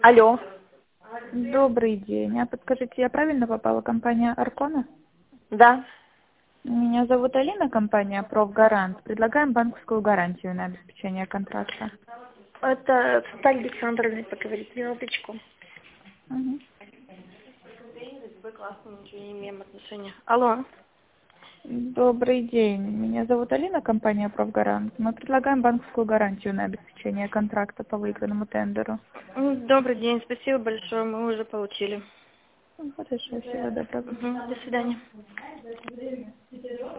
Алло. Добрый день. А подскажите, я правильно попала? Компания Аркона? Да. Меня зовут Алина, компания Профгарант. Предлагаем банковскую гарантию на обеспечение контракта. Это с Натальей Александровной поговорить. Минуточку. Мгм. Вы классные, ничего не имеем отношения. Алло. Добрый день. Меня зовут Алина, компания Профгарант. Мы предлагаем банковскую гарантию на обеспечение контракта по выигранному тендеру. Добрый день, спасибо большое, мы уже получили. Хорошо, всего доброго. До свидания.